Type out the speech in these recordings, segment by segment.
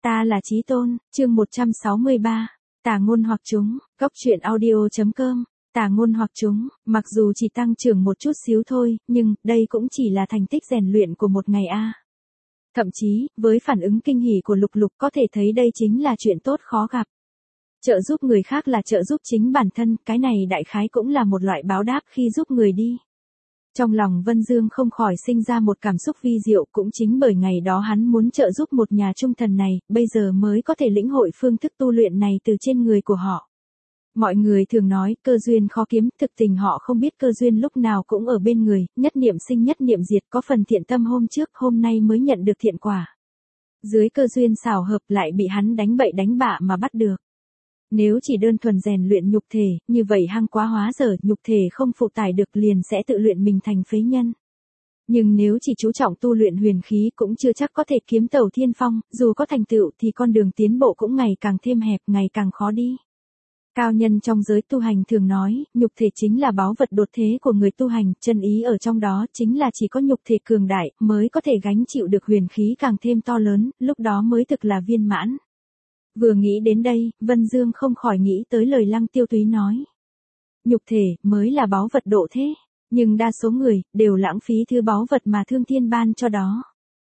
Ta là Chí Tôn, chương 163. Tả ngôn hoặc chúng, góc truyện audio.com. Tả ngôn hoặc chúng, mặc dù chỉ tăng trưởng một chút xíu thôi, nhưng đây cũng chỉ là thành tích rèn luyện của một ngày a. Thậm chí, với phản ứng kinh hỉ của Lục Lục có thể thấy đây chính là chuyện tốt khó gặp. Trợ giúp người khác là trợ giúp chính bản thân, cái này đại khái cũng là một loại báo đáp khi giúp người đi. Trong lòng Vân Dương không khỏi sinh ra một cảm xúc vi diệu, cũng chính bởi ngày đó hắn muốn trợ giúp một nhà trung thần này, bây giờ mới có thể lĩnh hội phương thức tu luyện này từ trên người của họ. Mọi người thường nói, cơ duyên khó kiếm, thực tình họ không biết cơ duyên lúc nào cũng ở bên người, nhất niệm sinh nhất niệm diệt, có phần thiện tâm hôm trước, hôm nay mới nhận được thiện quả. Dưới cơ duyên xảo hợp lại bị hắn đánh bậy đánh bạ mà bắt được. Nếu chỉ đơn thuần rèn luyện nhục thể, như vậy hăng quá hóa dở, nhục thể không phụ tải được liền sẽ tự luyện mình thành phế nhân. Nhưng nếu chỉ chú trọng tu luyện huyền khí cũng chưa chắc có thể kiếm tẩu thiên phong, dù có thành tựu thì con đường tiến bộ cũng ngày càng thêm hẹp, ngày càng khó đi. Cao nhân trong giới tu hành thường nói, nhục thể chính là báu vật đột thế của người tu hành, chân ý ở trong đó chính là chỉ có nhục thể cường đại mới có thể gánh chịu được huyền khí càng thêm to lớn, lúc đó mới thực là viên mãn. Vừa nghĩ đến đây, Vân Dương không khỏi nghĩ tới lời Lăng Tiêu Túy nói. Nhục thể mới là báu vật độ thế, nhưng đa số người đều lãng phí thứ báu vật mà Thương Thiên ban cho đó.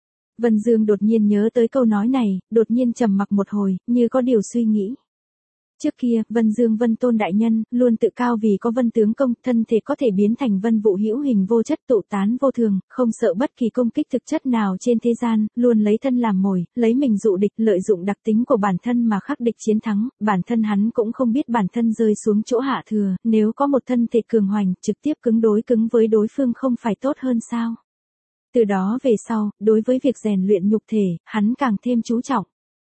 Vân Dương đột nhiên nhớ tới câu nói này, đột nhiên trầm mặc một hồi, như có điều suy nghĩ. Trước kia, Vân Dương Vân Tôn đại nhân luôn tự cao vì có Vân tướng công, thân thể có thể biến thành Vân Vũ hữu hình vô chất tụ tán vô thường, không sợ bất kỳ công kích thực chất nào trên thế gian, luôn lấy thân làm mồi, lấy mình dụ địch, lợi dụng đặc tính của bản thân mà khắc địch chiến thắng, bản thân hắn cũng không biết bản thân rơi xuống chỗ hạ thừa, nếu có một thân thể cường hoành, trực tiếp cứng với đối phương không phải tốt hơn sao? Từ đó về sau, đối với việc rèn luyện nhục thể, hắn càng thêm chú trọng.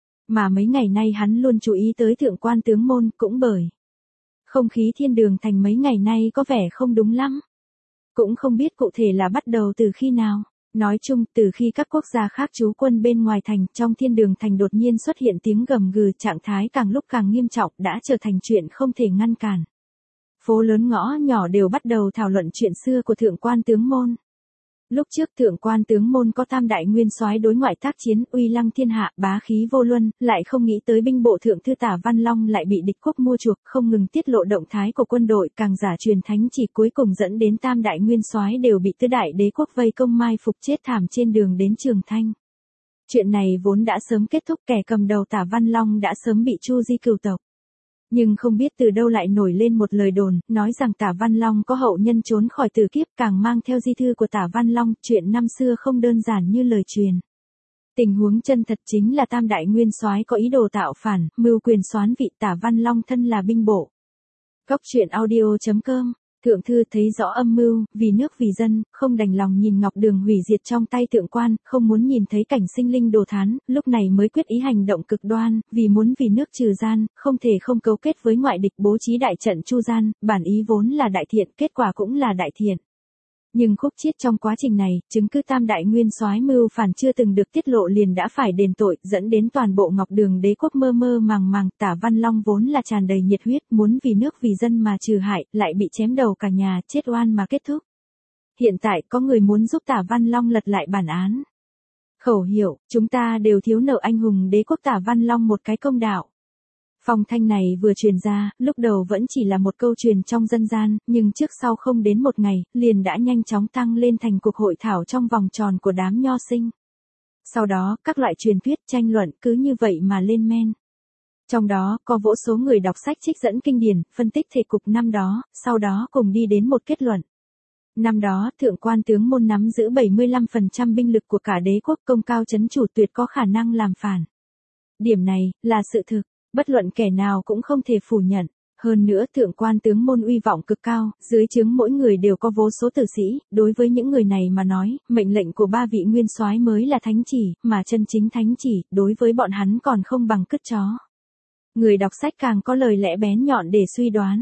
Mà mấy ngày nay hắn luôn chú ý tới thượng quan tướng môn, cũng bởi không khí thiên đường thành mấy ngày nay có vẻ không đúng lắm. Cũng không biết cụ thể là bắt đầu từ khi nào. Nói chung, từ khi các quốc gia khác trú quân bên ngoài thành, trong thiên đường thành đột nhiên xuất hiện tiếng gầm gừ, trạng thái càng lúc càng nghiêm trọng, đã trở thành chuyện không thể ngăn cản. Phố lớn ngõ nhỏ đều bắt đầu thảo luận chuyện xưa của thượng quan tướng môn. Lúc trước thượng quan tướng môn có tam đại nguyên soái đối ngoại tác chiến, uy lăng thiên hạ, bá khí vô luân, lại không nghĩ tới binh bộ thượng thư Tả Văn Long lại bị địch quốc mua chuộc, không ngừng tiết lộ động thái của quân đội, càng giả truyền thánh chỉ, cuối cùng dẫn đến tam đại nguyên soái đều bị tứ đại đế quốc vây công mai phục chết thảm trên đường đến Trường Thanh. Chuyện này vốn đã sớm kết thúc, kẻ cầm đầu Tả Văn Long đã sớm bị chu di cửu tộc. Nhưng không biết từ đâu lại nổi lên một lời đồn, nói rằng Tả Văn Long có hậu nhân trốn khỏi tử kiếp, càng mang theo di thư của Tả Văn Long, chuyện năm xưa không đơn giản như lời truyền. Tình huống chân thật chính là tam đại nguyên soái có ý đồ tạo phản, mưu quyền soán vị, Tả Văn Long thân là binh bộ. Góc truyện audio.com. Thượng thư thấy rõ âm mưu, vì nước vì dân, không đành lòng nhìn Ngọc Đường hủy diệt trong tay thượng quan, không muốn nhìn thấy cảnh sinh linh đồ thán, lúc này mới quyết ý hành động cực đoan, vì muốn vì nước trừ gian, không thể không cấu kết với ngoại địch bố trí đại trận chu gian, bản ý vốn là đại thiện, kết quả cũng là đại thiện. Nhưng khúc chiết trong quá trình này, chứng cứ tam đại nguyên soái mưu phản chưa từng được tiết lộ liền đã phải đền tội, dẫn đến toàn bộ Ngọc Đường đế quốc mơ mơ màng màng, Tả Văn Long vốn là tràn đầy nhiệt huyết, muốn vì nước vì dân mà trừ hại, lại bị chém đầu cả nhà, chết oan mà kết thúc. Hiện tại có người muốn giúp Tả Văn Long lật lại bản án. Khẩu hiệu, chúng ta đều thiếu nợ anh hùng đế quốc Tả Văn Long một cái công đạo. Phong thanh này vừa truyền ra, lúc đầu vẫn chỉ là một câu truyền trong dân gian, nhưng trước sau không đến một ngày, liền đã nhanh chóng tăng lên thành cuộc hội thảo trong vòng tròn của đám nho sinh. Sau đó, các loại truyền thuyết, tranh luận cứ như vậy mà lên men. Trong đó, có vô số người đọc sách trích dẫn kinh điển, phân tích thể cục năm đó, sau đó cùng đi đến một kết luận. Năm đó, thượng quan tướng môn nắm giữ 75% binh lực của cả đế quốc, công cao chấn chủ, tuyệt có khả năng làm phản. Điểm này, là sự thực. Bất luận kẻ nào cũng không thể phủ nhận. Hơn nữa thượng quan tướng môn uy vọng cực cao, dưới trướng mỗi người đều có vô số tử sĩ, đối với những người này mà nói, mệnh lệnh của ba vị nguyên soái mới là thánh chỉ, mà chân chính thánh chỉ, đối với bọn hắn còn không bằng cứt chó. Người đọc sách càng có lời lẽ bén nhọn để suy đoán.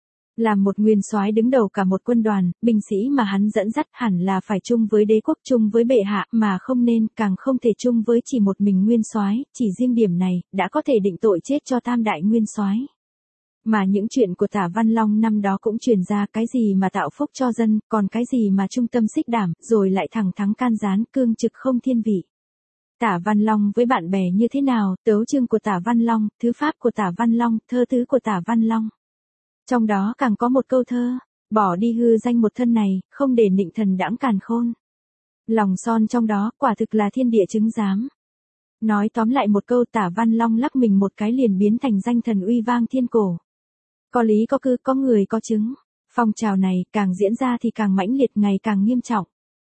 Làm một nguyên soái đứng đầu cả một quân đoàn, binh sĩ mà hắn dẫn dắt hẳn là phải chung với đế quốc, chung với bệ hạ, mà không nên, càng không thể chung với chỉ một mình nguyên soái, chỉ riêng điểm này, đã có thể định tội chết cho tam đại nguyên soái. Mà những chuyện của Tả Văn Long năm đó cũng truyền ra, cái gì mà tạo phúc cho dân, còn cái gì mà trung tâm xích đảm, rồi lại thẳng thắn can gián, cương trực không thiên vị. Tả Văn Long với bạn bè như thế nào, tấu chương của Tả Văn Long, thư pháp của Tả Văn Long, thơ tứ của Tả Văn Long. Trong đó càng có một câu thơ, bỏ đi hư danh một thân này, không để nịnh thần đãng càn khôn. Lòng son trong đó, quả thực là thiên địa chứng giám. Nói tóm lại một câu, Tả Văn Long lắc mình một cái liền biến thành danh thần uy vang thiên cổ. Có lý có cư, có người có chứng. Phong trào này, càng diễn ra thì càng mãnh liệt, ngày càng nghiêm trọng.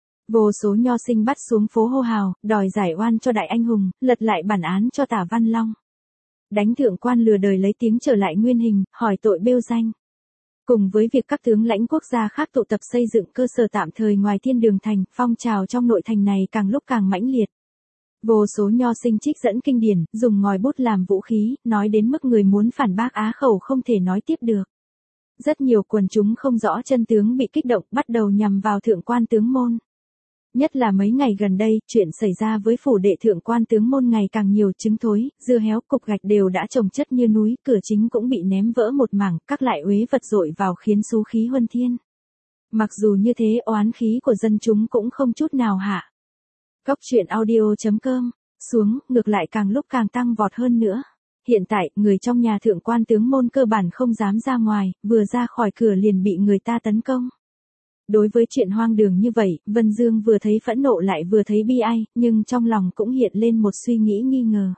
Vô số nho sinh bắt xuống phố hô hào, đòi giải oan cho đại anh hùng, lật lại bản án cho Tả Văn Long. Đánh thượng quan lừa đời lấy tiếng trở lại nguyên hình, hỏi tội bêu danh. Cùng với việc các tướng lãnh quốc gia khác tụ tập xây dựng cơ sở tạm thời ngoài Thiên Đường Thành, phong trào trong nội thành này càng lúc càng mãnh liệt. Vô số nho sinh trích dẫn kinh điển, dùng ngòi bút làm vũ khí, nói đến mức người muốn phản bác á khẩu không thể nói tiếp được. Rất nhiều quần chúng không rõ chân tướng bị kích động, bắt đầu nhằm vào thượng quan tướng môn. Nhất là mấy ngày gần đây, chuyện xảy ra với phủ đệ thượng quan tướng môn ngày càng nhiều, trứng thối, dưa héo, cục gạch đều đã chồng chất như núi, cửa chính cũng bị ném vỡ một mảng, các loại uế vật dội vào khiến xú khí huân thiên. Mặc dù như thế, oán khí của dân chúng cũng không chút nào hạ. Góc truyện audio.com, xuống, ngược lại càng lúc càng tăng vọt hơn nữa. Hiện tại, người trong nhà thượng quan tướng môn cơ bản không dám ra ngoài, vừa ra khỏi cửa liền bị người ta tấn công. Đối với chuyện hoang đường như vậy, Vân Dương vừa thấy phẫn nộ lại vừa thấy bi ai, nhưng trong lòng cũng hiện lên một suy nghĩ nghi ngờ.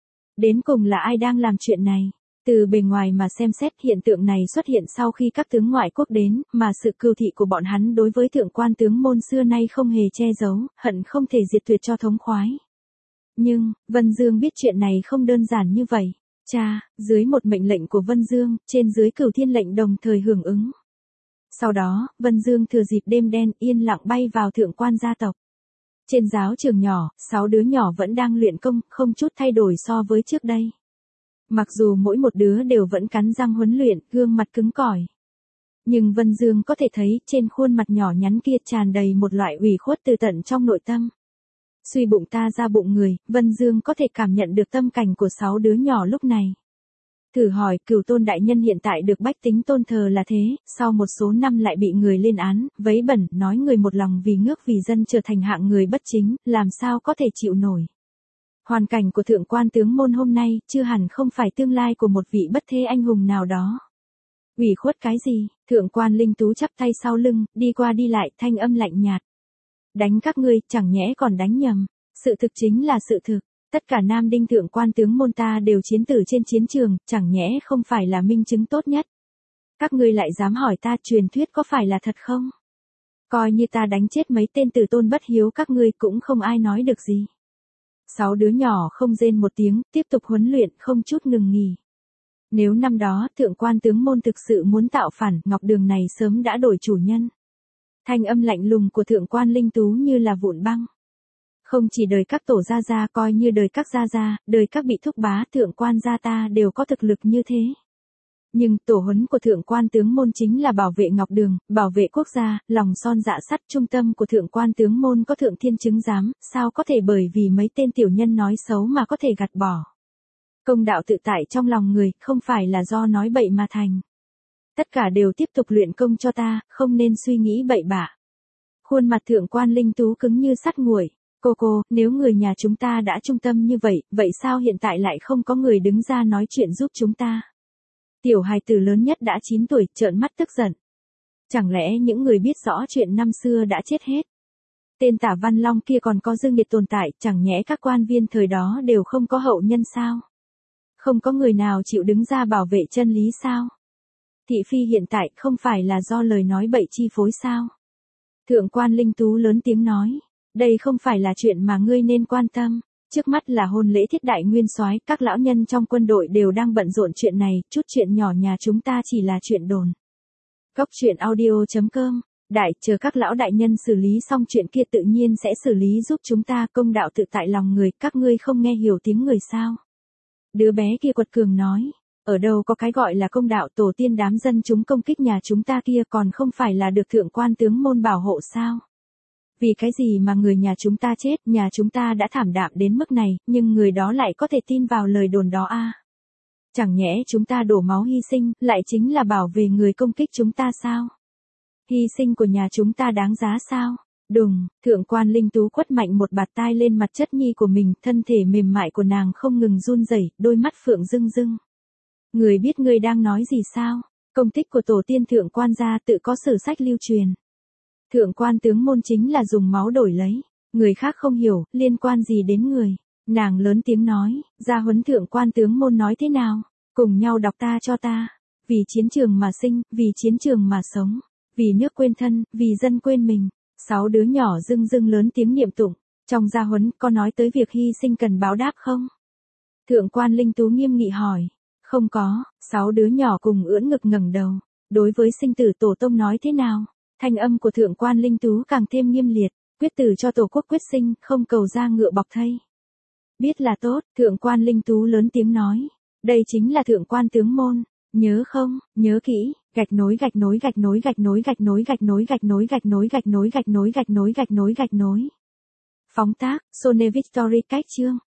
Đến cùng là ai đang làm chuyện này? Từ bề ngoài mà xem xét, hiện tượng này xuất hiện sau khi các tướng ngoại quốc đến, mà sự cừu thị của bọn hắn đối với thượng quan tướng môn xưa nay không hề che giấu, hận không thể diệt tuyệt cho thống khoái. Nhưng, Vân Dương biết chuyện này không đơn giản như vậy. Cha, dưới một mệnh lệnh của Vân Dương, trên dưới Cửu Thiên lệnh đồng thời hưởng ứng. Sau đó, Vân Dương thừa dịp đêm đen yên lặng bay vào thượng quan gia tộc. Trên giáo trường nhỏ, 6 đứa nhỏ vẫn đang luyện công, không chút thay đổi so với trước đây. Mặc dù mỗi một đứa đều vẫn cắn răng huấn luyện, gương mặt cứng cỏi. Nhưng Vân Dương có thể thấy trên khuôn mặt nhỏ nhắn kia tràn đầy một loại ủy khuất từ tận trong nội tâm. Suy bụng ta ra bụng người, Vân Dương có thể cảm nhận được tâm cảnh của 6 đứa nhỏ lúc này. Thử hỏi, Cửu Tôn đại nhân hiện tại được bách tính tôn thờ là thế, sau một số năm lại bị người lên án, vấy bẩn, nói người một lòng vì nước vì dân trở thành hạng người bất chính, làm sao có thể chịu nổi. Hoàn cảnh của thượng quan tướng môn hôm nay, chưa hẳn không phải tương lai của một vị bất thế anh hùng nào đó. Ủy khuất cái gì? Thượng quan Linh Tú chắp tay sau lưng, đi qua đi lại, thanh âm lạnh nhạt. Đánh các ngươi, chẳng nhẽ còn đánh nhầm. Sự thực chính là sự thực. Tất cả nam đinh thượng quan tướng môn ta đều chiến tử trên chiến trường, chẳng nhẽ không phải là minh chứng tốt nhất. Các ngươi lại dám hỏi ta truyền thuyết có phải là thật không? Coi như ta đánh chết mấy tên tử tôn bất hiếu các ngươi cũng không ai nói được gì. 6 đứa nhỏ không rên một tiếng, tiếp tục huấn luyện không chút ngừng nghỉ. Nếu năm đó thượng quan tướng môn thực sự muốn tạo phản, ngọc đường này sớm đã đổi chủ nhân. Thanh âm lạnh lùng của thượng quan Linh Tú như là vụn băng. Không chỉ đời các tổ gia gia, coi như đời các gia gia, đời các bị thúc bá thượng quan gia ta đều có thực lực như thế. Nhưng tổ huấn của thượng quan tướng môn chính là bảo vệ ngọc đường, bảo vệ quốc gia, lòng son dạ sắt. Trung tâm của thượng quan tướng môn có thượng thiên chứng giám, sao có thể bởi vì mấy tên tiểu nhân nói xấu mà có thể gạt bỏ. Công đạo tự tại trong lòng người, không phải là do nói bậy mà thành. Tất cả đều tiếp tục luyện công cho ta, không nên suy nghĩ bậy bạ. Khuôn mặt thượng quan Linh Tú cứng như sắt nguội. Cô, nếu người nhà chúng ta đã trung tâm như vậy, vậy sao hiện tại lại không có người đứng ra nói chuyện giúp chúng ta? Tiểu hài tử lớn nhất đã 9 tuổi, trợn mắt tức giận. Chẳng lẽ những người biết rõ chuyện năm xưa đã chết hết? Tên Tả Văn Long kia còn có dương nghiệt tồn tại, chẳng nhẽ các quan viên thời đó đều không có hậu nhân sao? Không có người nào chịu đứng ra bảo vệ chân lý sao? Thị phi hiện tại không phải là do lời nói bậy chi phối sao? Thượng quan Linh Tú lớn tiếng nói. Đây không phải là chuyện mà ngươi nên quan tâm. Trước mắt là hôn lễ thiết đại nguyên soái, các lão nhân trong quân đội đều đang bận rộn chuyện này, chút chuyện nhỏ nhà chúng ta chỉ là chuyện đồn. Góc truyện audio.com, đại, chờ các lão đại nhân xử lý xong chuyện kia tự nhiên sẽ xử lý giúp chúng ta, công đạo tự tại lòng người, các ngươi không nghe hiểu tiếng người sao? Đứa bé kia quật cường nói, ở đâu có cái gọi là công đạo, tổ tiên đám dân chúng công kích nhà chúng ta kia còn không phải là được thượng quan tướng môn bảo hộ sao? Vì cái gì mà người nhà chúng ta chết, nhà chúng ta đã thảm đạm đến mức này, nhưng người đó lại có thể tin vào lời đồn đó à? Chẳng nhẽ chúng ta đổ máu hy sinh, lại chính là bảo vệ người công kích chúng ta sao? Hy sinh của nhà chúng ta đáng giá sao? Đùng, thượng quan Linh Tú quất mạnh một bạt tai lên mặt chất nhi của mình, thân thể mềm mại của nàng không ngừng run rẩy, đôi mắt phượng rưng rưng. Người biết người đang nói gì sao? Công tích của tổ tiên thượng quan gia tự có sử sách lưu truyền. Thượng quan tướng môn chính là dùng máu đổi lấy. Người khác không hiểu, liên quan gì đến người. Nàng lớn tiếng nói, gia huấn thượng quan tướng môn nói thế nào? Cùng nhau đọc ta cho ta. Vì chiến trường mà sinh, vì chiến trường mà sống. Vì nước quên thân, vì dân quên mình. 6 đứa nhỏ rưng rưng lớn tiếng niệm tụng. Trong gia huấn có nói tới việc hy sinh cần báo đáp không? Thượng quan Linh Tú nghiêm nghị hỏi. Không có. 6 đứa nhỏ cùng ưỡn ngực ngẩng đầu. Đối với sinh tử tổ tông nói thế nào? Thanh âm của thượng quan Linh Tú càng thêm nghiêm liệt. Quyết tử cho tổ quốc quyết sinh, không cầu ra ngựa bọc thây. Biết là tốt, thượng quan Linh Tú lớn tiếng nói. Đây chính là thượng quan tướng môn. Nhớ không, nhớ kỹ, gạch nối gạch nối gạch nối gạch nối gạch nối gạch nối gạch nối gạch nối gạch nối gạch nối gạch nối gạch nối gạch nối. Phóng tác, Sone Victory cách chương.